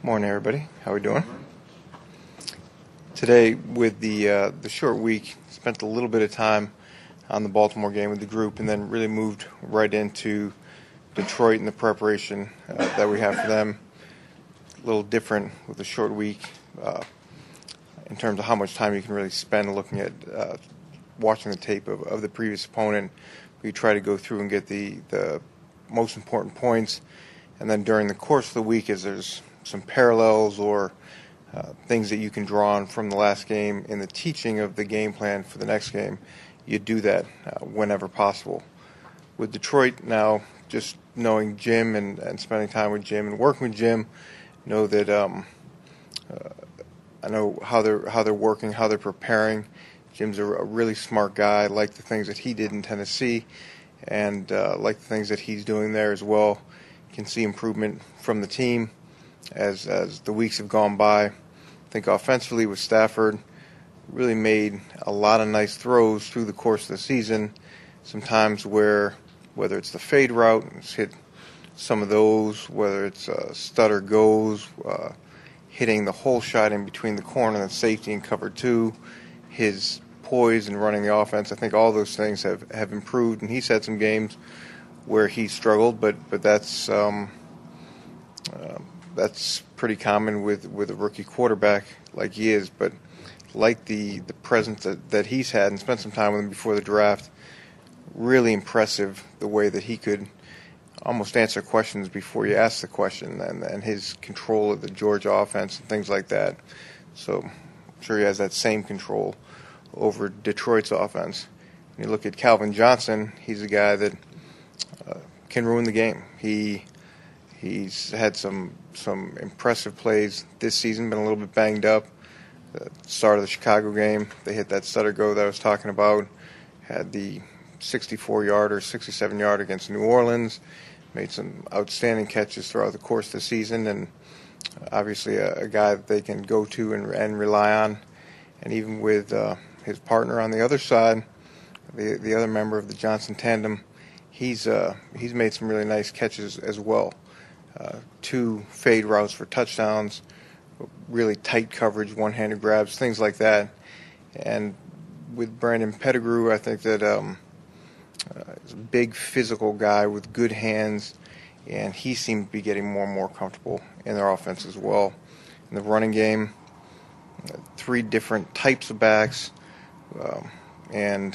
Morning, everybody. How we doing? Today, with the short week, spent a little bit of time on the Baltimore game with the group, and then really moved right into Detroit and the preparation that we have for them. A little different with a short week in terms of how much time you can really spend looking at watching the tape of the previous opponent. We try to go through and get the most important points, and then during the course of the week, as there's some parallels or things that you can draw on from the last game in the teaching of the game plan for the next game, you do that whenever possible. With Detroit now, just knowing Jim and spending time with Jim and working with Jim, know that I know how they're working, how they're preparing. Jim's a really smart guy. I like the things that he did in Tennessee, and like the things that he's doing there as well. You can see improvement from the team as the weeks have gone by. I think offensively with Stafford, really made a lot of nice throws through the course of the season. Sometimes whether it's the fade route, it's hit some of those, whether it's stutter goes, hitting the hole shot in between the corner and safety and cover two, his poise and running the offense. I think all those things have improved, and he's had some games where he struggled, but that's pretty common with a rookie quarterback like he is. But like the presence that he's had, and spent some time with him before the draft, really impressive the way that he could almost answer questions before you ask the question, and his control of the Georgia offense and things like that. So I'm sure he has that same control over Detroit's offense. When you look at Calvin Johnson, he's a guy that can ruin the game. He's had some impressive plays this season, been a little bit banged up. The start of the Chicago game, they hit that stutter go that I was talking about, had the 64-yard or 67-yard against New Orleans, made some outstanding catches throughout the course of the season, and obviously a guy that they can go to and rely on. And even with his partner on the other side, the other member of the Johnson tandem, he's made some really nice catches as well. 2 fade routes for touchdowns, really tight coverage, one-handed grabs, things like that. And with Brandon Pettigrew, I think that he's a big physical guy with good hands, and he seems to be getting more and more comfortable in their offense as well. In the running game, 3 different types of backs, and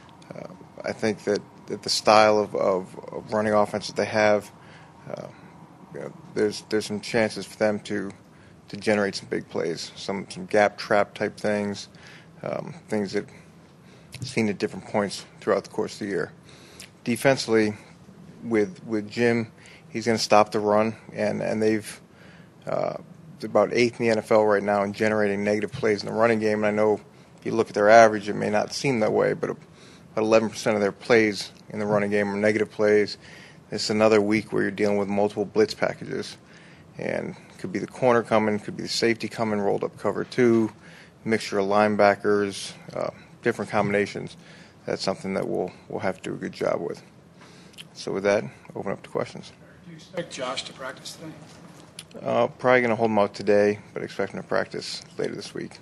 I think that the style of running offense that they have, there's some chances for them to generate some big plays, some gap trap type things, things that I've seen at different points throughout the course of the year. Defensively, with Jim, he's going to stop the run, and they've about 8th in the NFL right now in generating negative plays in the running game. And I know if you look at their average, it may not seem that way, but about 11% of their plays in the running game are negative plays. It's another week where you're dealing with multiple blitz packages, and it could be the corner coming, could be the safety coming, rolled up cover 2, mixture of linebackers, different combinations. That's something that we'll have to do a good job with. So with that, open up to questions. Do you expect Josh to practice today? Probably going to hold him out today, but expect him to practice later this week.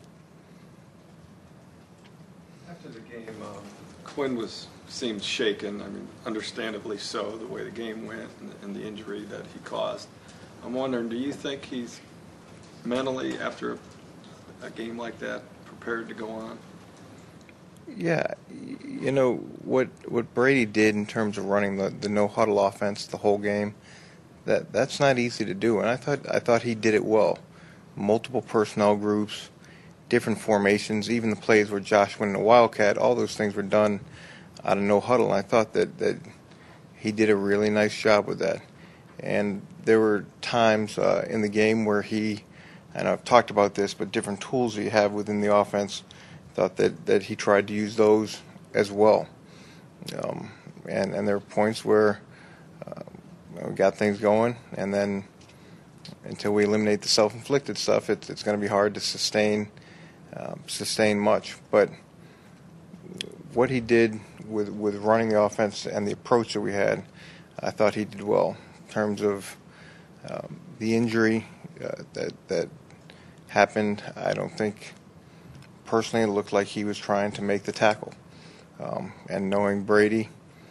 After the game, Quinn seemed shaken. I mean, understandably so, the way the game went and the injury that he caused. I'm wondering, do you think he's mentally, after a game like that, prepared to go on? Yeah, you know what Brady did in terms of running the no huddle offense the whole game. That's not easy to do, and I thought he did it well. Multiple personnel groups, different formations, even the plays where Josh went in a wildcat. All those things were done out of no huddle, and I thought that he did a really nice job with that. And there were times in the game where and I've talked about this, but different tools that you have within the offense, thought that he tried to use those as well. And there were points where we got things going, and then until we eliminate the self-inflicted stuff, it's going to be hard to sustain much. But what he did with running the offense and the approach that we had, I thought he did well in terms of the injury. that happened. I don't think personally it looked like he was trying to make the tackle. And knowing Brady,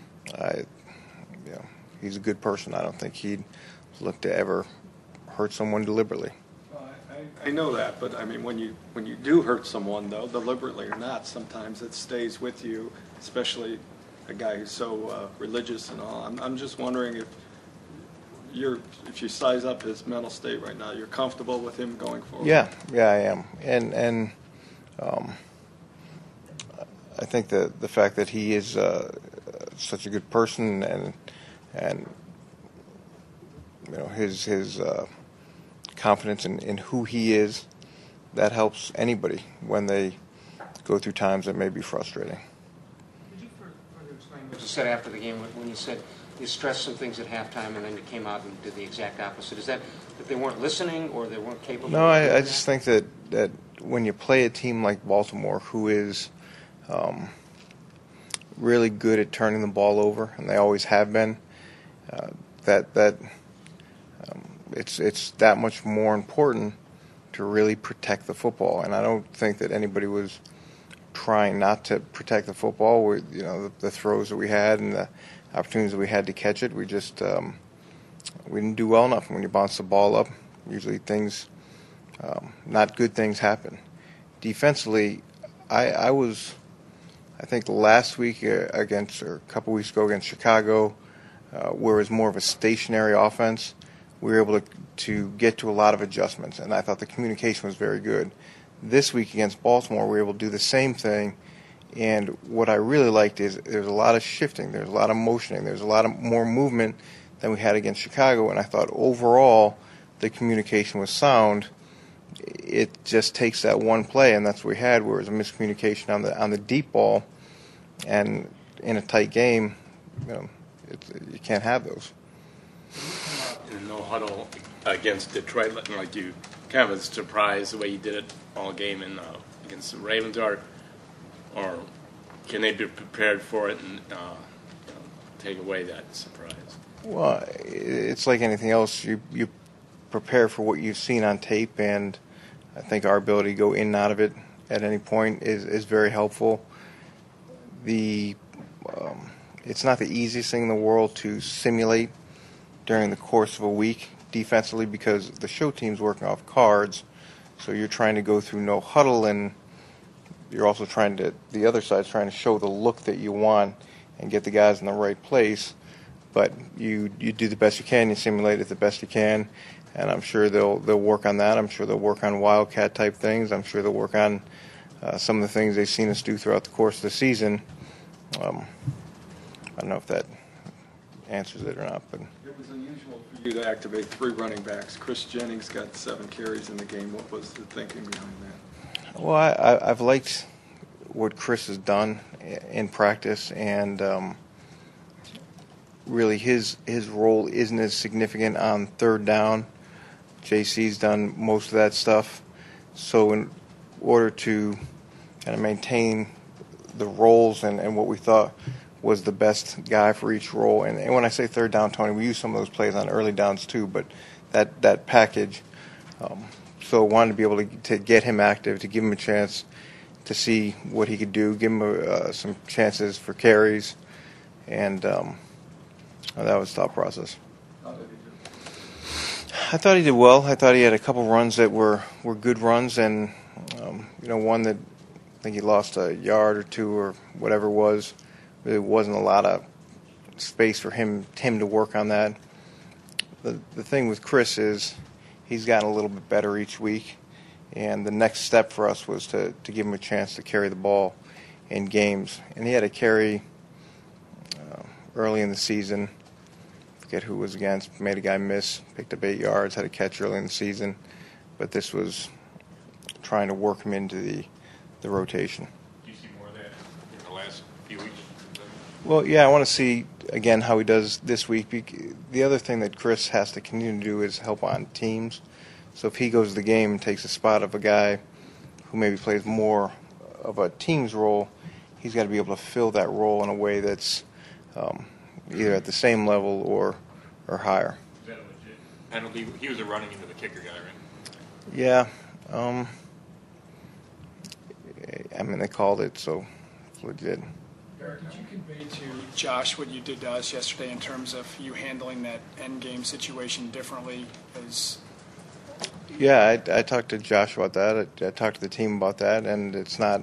he's a good person. I don't think he'd look to ever hurt someone deliberately. Well, I know that, but I mean, when you do hurt someone, though, deliberately or not, sometimes it stays with you, especially a guy who's so religious and all. I'm just wondering if you size up his mental state right now, you're comfortable with him going forward? Yeah, I am, and I think that the fact that he is such a good person and his confidence in who he is, that helps anybody when they go through times that may be frustrating. Could you further explain what you said after the game when you said you stressed some things at halftime and then you came out and did the exact opposite? Is that they weren't listening or they weren't capable? No, I just think that when you play a team like Baltimore, who is really good at turning the ball over, and they always have been, it's that much more important to really protect the football. And I don't think that anybody was trying not to protect the football. The throws that we had and the opportunities that we had to catch it, we just we didn't do well enough. When you bounce the ball up, usually things, not good things happen. Defensively, I think last week or a couple weeks ago against Chicago, where it was more of a stationary offense, we were able to get to a lot of adjustments, and I thought the communication was very good. This week against Baltimore, we were able to do the same thing, and what I really liked is there's a lot of shifting, there's a lot of motioning, there's a lot of more movement than we had against Chicago, and I thought overall the communication was sound. It just takes that one play, and that's what we had, where it was a miscommunication on the deep ball, and in a tight game, you can't have those. In a no huddle against Detroit, looking like you kind of was surprised the way you did it all game against the Ravens, or can they be prepared for it and take away that surprise? Well, it's like anything else. You prepare for what you've seen on tape, and I think our ability to go in and out of it at any point is very helpful. It's not the easiest thing in the world to simulate during the course of a week defensively, because the show team's working off cards, so you're trying to go through no huddle, and you're also the other side's trying to show the look that you want and get the guys in the right place. But you do the best you can, you simulate it the best you can, and I'm sure they'll work on that. I'm sure they'll work on wildcat type things. I'm sure they'll work on some of the things they've seen us do throughout the course of the season. I don't know if that answers it or not, but it was unusual for you to activate 3 running backs. Chris Jennings got 7 carries in the game. What was the thinking behind that? Well, I've liked what Chris has done in practice, and really his role isn't as significant on third down. JC's done most of that stuff. So in order to kind of maintain the roles and what we thought was the best guy for each role, and when I say third down, Tony, we use some of those plays on early downs too, but that package. So wanted to be able to get him active, to give him a chance to see what he could do, give him some chances for carries, and that was the thought process. How did he do? I thought he did well. I thought he had a couple runs that were good runs, and one that I think he lost a yard or two or whatever it was. There wasn't a lot of space for him to work on that. The thing with Chris is he's gotten a little bit better each week, and the next step for us was to give him a chance to carry the ball in games. And he had a carry early in the season. I forget who it was against. Made a guy miss, picked up 8 yards, had a catch early in the season. But this was trying to work him into the rotation. Do you see more of that in the last few weeks? Well, yeah, I want to see, again, how he does this week. The other thing that Chris has to continue to do is help on teams. So if he goes to the game and takes the spot of a guy who maybe plays more of a team's role, he's got to be able to fill that role in a way that's either at the same level or higher. Is that a legit penalty. He was running into the kicker guy, right? Yeah. I mean, they called it, so it's legit. Eric, did you convey to Josh what you did to us yesterday in terms of you handling that end game situation differently? Yeah, I talked to Josh about that. I talked to the team about that, and it's not,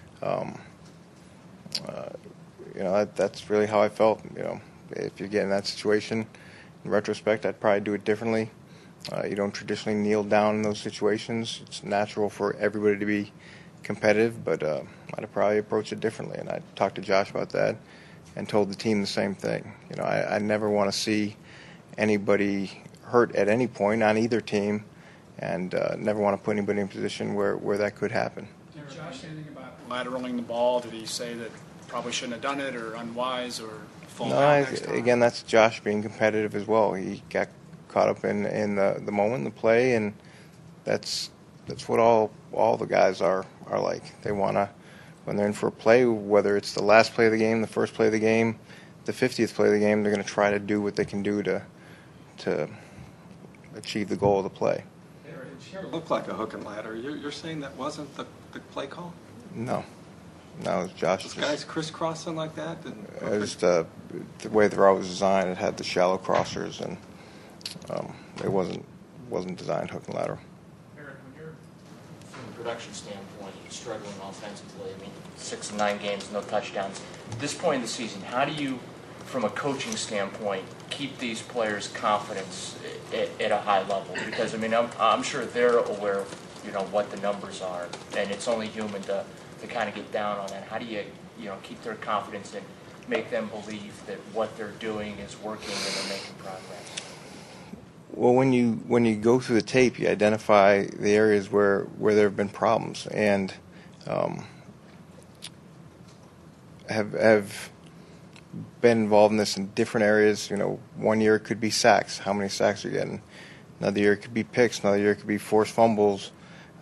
that's really how I felt. If you get in that situation, in retrospect, I'd probably do it differently. You don't traditionally kneel down in those situations. It's natural for everybody to be competitive, but I'd probably approach it differently. And I talked to Josh about that and told the team the same thing. I never want to see anybody hurt at any point on either team, and never want to put anybody in a position where that could happen. Did Josh say anything about lateraling the ball? Did he say that probably shouldn't have done it, or unwise, or fall down next time? Again, that's Josh being competitive as well. He got caught up in the moment, the play, and that's what all the guys are like. They want to, when they're in for a play, whether it's the last play of the game, the first play of the game, the 50th play of the game, they're going to try to do what they can do to achieve the goal of the play. It looked like a hook and ladder. You're saying that wasn't the play call? No, it was Josh. Those guys crisscrossing like that? It was the way the route was designed. It had the shallow crossers, and it wasn't designed hook and ladder. Eric, when you're from a production standpoint, struggling offensively, I mean, 6 of 9 games, no touchdowns. At this point in the season, how do you, from a coaching standpoint, keep these players' confidence at a high level? Because, I mean, I'm sure they're aware of, what the numbers are, and it's only human to kind of get down on that. How do you, keep their confidence and make them believe that what they're doing is working and they're making progress? Well, when you go through the tape, you identify the areas where there have been problems, and have been involved in this in different areas. One year it could be sacks. How many sacks are you getting? Another year it could be picks. Another year it could be forced fumbles.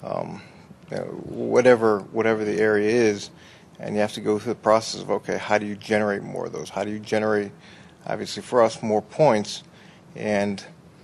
Whatever the area is, and you have to go through the process of, okay, how do you generate more of those? How do you generate, obviously for us, more points? And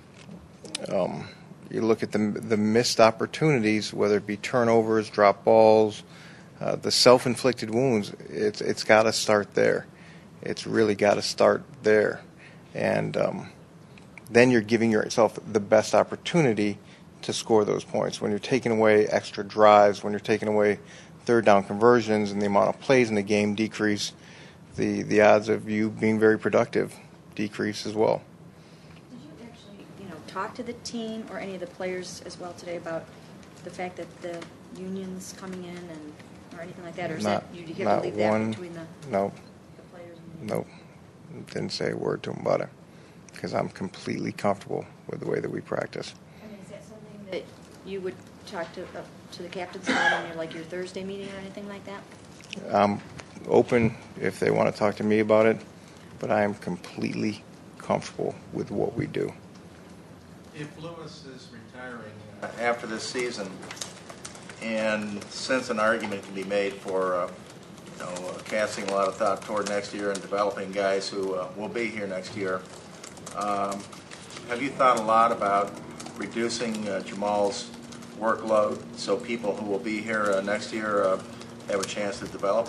you look at the missed opportunities, whether it be turnovers, drop balls, the self-inflicted wounds. It's got to start there. It's really got to start there, and then you're giving yourself the best opportunity to score those points. When you're taking away extra drives, when you're taking away third down conversions, and the amount of plays in the game decrease, the odds of you being very productive decrease as well. Did you actually, talk to the team or any of the players as well today about the fact that the union's coming in or anything like that, or is that you have to leave that between the players? Nope. Didn't say a word to them about it, because I'm completely comfortable with the way that we practice. I mean, is that something that you would talk to the captains about on your Thursday meeting or anything like that? I'm open if they want to talk to me about it, but I am completely comfortable with what we do. If Lewis is retiring after this season, and since an argument can be made for casting a lot of thought toward next year and developing guys who will be here next year, have you thought a lot about reducing Jamal's workload so people who will be here next year have a chance to develop?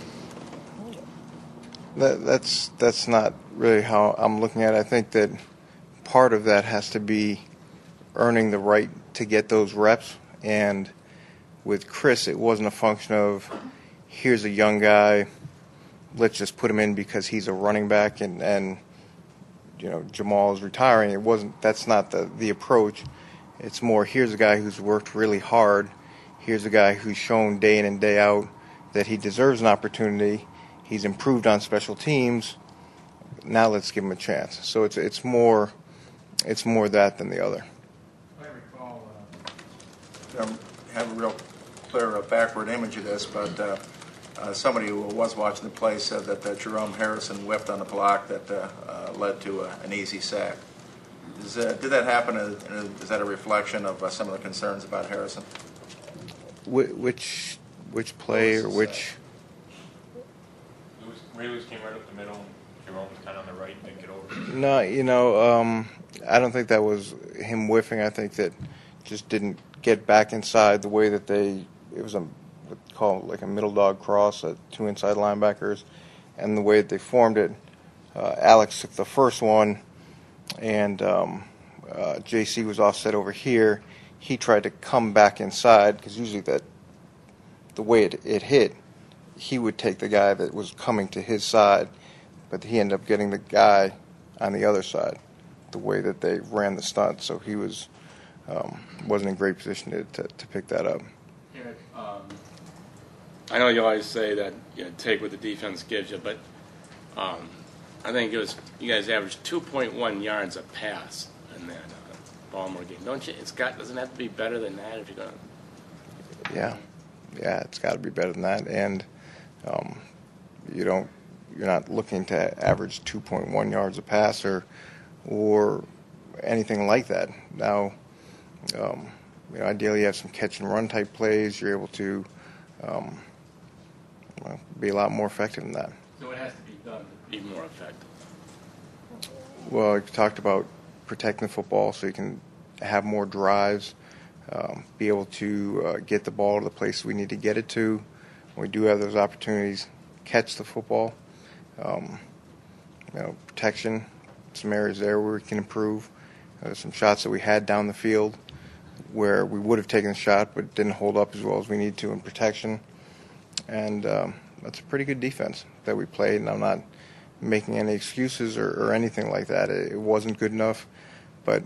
That's not really how I'm looking at it. I think that part of that has to be earning the right to get those reps. And with Chris, it wasn't a function of, here's a young guy, let's just put him in because he's a running back, and Jamal is retiring. It wasn't. That's not the approach. It's more, here's a guy who's worked really hard. Here's a guy who's shown day in and day out that he deserves an opportunity. He's improved on special teams. Now let's give him a chance. So it's more that than the other. I recall, have a real clear backward image of this, but somebody who was watching the play said that Jerome Harrison whiffed on a block that led to an easy sack. Did that happen? Is that a reflection of some of the concerns about Harrison? Which play or which? Ray Lewis came right up the middle and Jerome was kind of on the right and didn't get over? No, I don't think that was him whiffing. I think that just didn't get back inside the way that it was what call it like a middle dog cross, 2 inside linebackers, and the way that they formed it. Alex took the first one, and JC was offset over here. He tried to come back inside because usually the way it hit, he would take the guy that was coming to his side, but he ended up getting the guy on the other side, the way that they ran the stunt. So he wasn't in a great position to pick that up. I know you always say that take what the defense gives you, but I think it was you guys averaged 2.1 yards a pass in that Baltimore game. Don't you? Doesn't have to be better than that if you're gonna. Yeah, it's got to be better than that, and you're not looking to average 2.1 yards a pass or anything like that. Now, ideally you have some catch and run type plays. You're able to be a lot more effective than that. So it has to be done to be more effective. Well, you talked about protecting the football so you can have more drives, be able to get the ball to the place we need to get it to. When we do have those opportunities, catch the football. Protection, some areas there where we can improve. There's some shots that we had down the field where we would have taken a shot but didn't hold up as well as we need to in protection. And that's a pretty good defense that we played, and I'm not making any excuses or anything like that. It wasn't good enough, but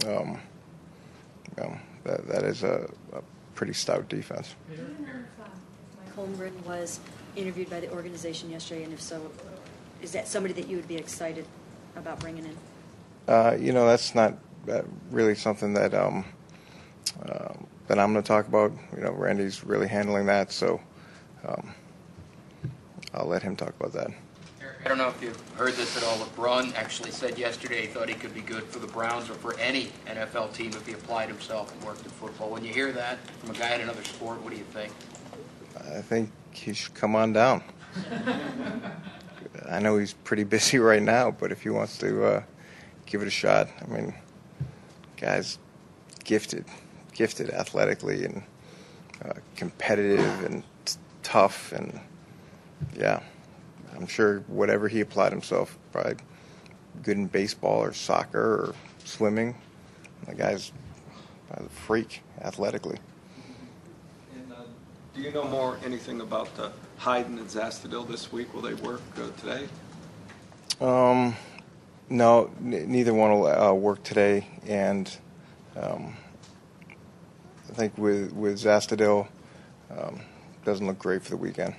that is a pretty stout defense. Do you know if Mike Holmgren was interviewed by the organization yesterday, and if so, is that somebody that you would be excited about bringing in? That's not really something that I'm going to talk about. Randy's really handling that, so I'll let him talk about that. I don't know if you've heard this at all. LeBron actually said yesterday he thought he could be good for the Browns or for any NFL team if he applied himself and worked in football. When you hear that from a guy in another sport, what do you think? I think he should come on down. I know he's pretty busy right now, but if he wants to give it a shot, I mean, guy's gifted athletically and competitive and tough, and yeah, I'm sure whatever he applied himself, probably good in baseball or soccer or swimming. The guy's a freak athletically. And do you know anything about Hayden and Zastudil this week? Will they work today? No, neither one will work today, and I think with Zastudil, doesn't look great for the weekend.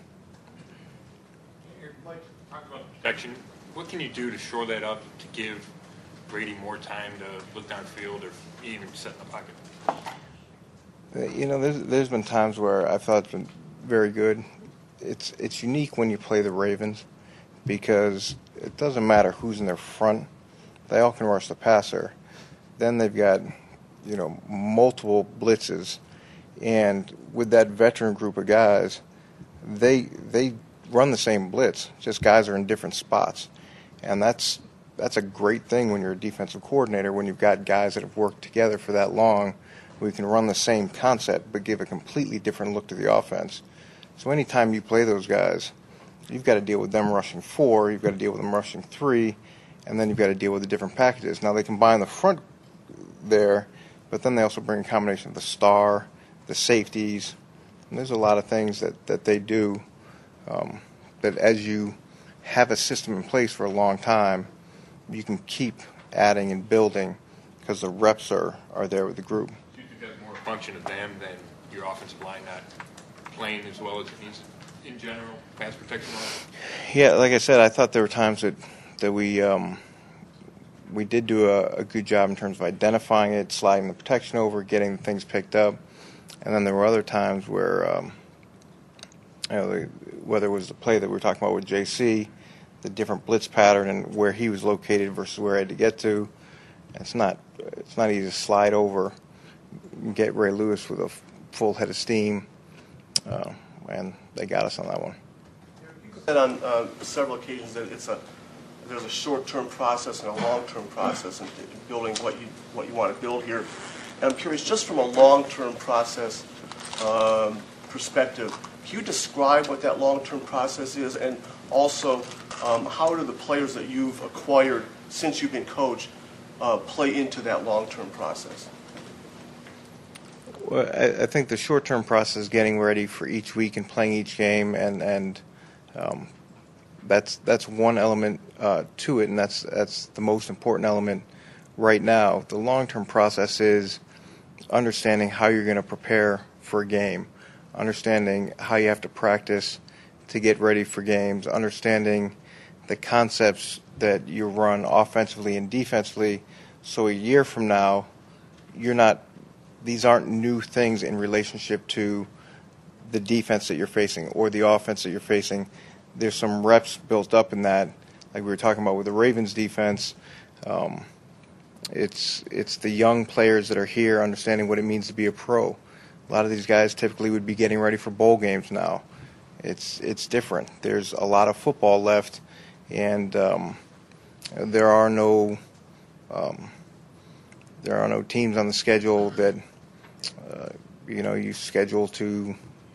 Mike, talk about protection. What can you do to shore that up to give Brady more time to look downfield or even set in the pocket? There's been times where I thought it's been very good. It's unique when you play the Ravens because it doesn't matter who's in their front. They all can rush the passer. Then they've got, multiple blitzes. And with that veteran group of guys, they run the same blitz, just guys are in different spots. And that's a great thing when you're a defensive coordinator, when you've got guys that have worked together for that long, we can run the same concept but give a completely different look to the offense. So anytime you play those guys, you've got to deal with them rushing 4, you've got to deal with them rushing 3, and then you've got to deal with the different packages. Now they combine the front there, but then they also bring a combination of the star, the safeties, and there's a lot of things that they do that as you have a system in place for a long time, you can keep adding and building because the reps are there with the group. Do you think that's more a function of them than your offensive line not playing as well as it needs in general, pass protection line? Yeah, like I said, I thought there were times that we did do a good job in terms of identifying it, sliding the protection over, getting things picked up. And then there were other times where, whether it was the play that we were talking about with JC, the different blitz pattern and where he was located versus where I had to get to, it's not easy to slide over and get Ray Lewis with a full head of steam, and they got us on that one. You said on several occasions that it's there's a short-term process and a long-term process in building what you want to build here. And I'm curious, just from a long-term process perspective, can you describe what that long-term process is, and also how do the players that you've acquired since you've been coach play into that long-term process? Well, I think the short-term process is getting ready for each week and playing each game, and that's one element to it, and that's the most important element right now. The long-term process is understanding how you're going to prepare for a game, understanding how you have to practice to get ready for games, understanding the concepts that you run offensively and defensively, so a year from now, these aren't new things in relationship to the defense that you're facing or the offense that you're facing. There's some reps built up in that, like we were talking about with the Ravens defense. It's the young players that are here understanding what it means to be a pro. A lot of these guys typically would be getting ready for bowl games now. It's different. There's a lot of football left, and there are no teams on the schedule that you schedule to.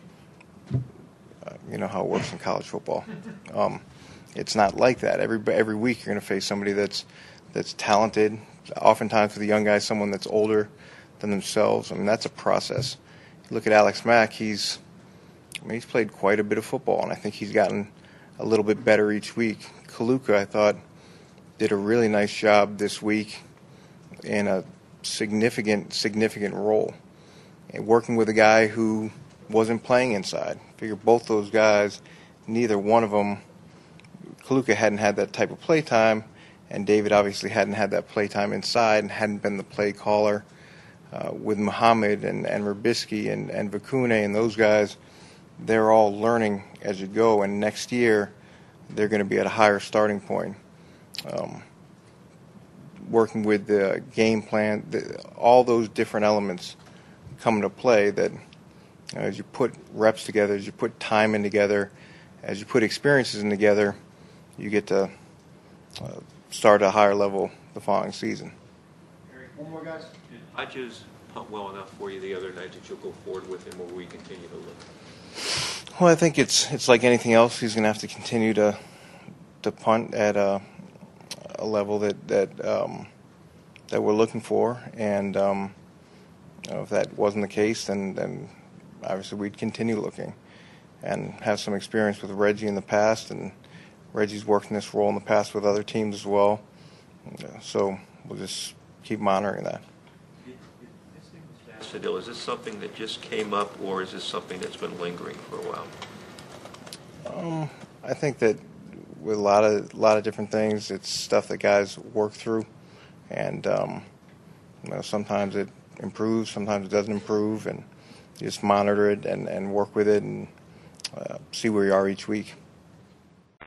You know how it works in college football. It's not like that. Every week you're going to face somebody that's talented. Oftentimes for the young guys, someone that's older than themselves. I mean, that's a process. You look at Alex Mack. He's played quite a bit of football, and I think he's gotten a little bit better each week. Kaluka, I thought, did a really nice job this week in a significant role, and working with a guy who wasn't playing inside. I figure both those guys, neither one of them, Kaluka hadn't had that type of play time, and David obviously hadn't had that play time inside and hadn't been the play caller. With Muhammad and Rubisky and Vakune and those guys, they're all learning as you go, and next year they're going to be at a higher starting point. Working with the game plan, all those different elements come into play that as you put reps together, as you put time in together, as you put experiences in together, you get to start at a higher level the following season. Eric, one more, guys. Did Hodges pump well enough for you the other night that you'll go forward with him, or will we continue to look? Well, I think it's like anything else. He's going to have to continue to punt at a level that we're looking for, and if that wasn't the case, then obviously we'd continue looking and have some experience with Reggie in the past, and Reggie's worked in this role in the past with other teams as well. So we'll just keep monitoring that. Sedil, is this something that just came up, or is this something that's been lingering for a while? I think that with a lot of different things, it's stuff that guys work through, and sometimes it improves, sometimes it doesn't improve, and you just monitor it and work with it and see where you are each week.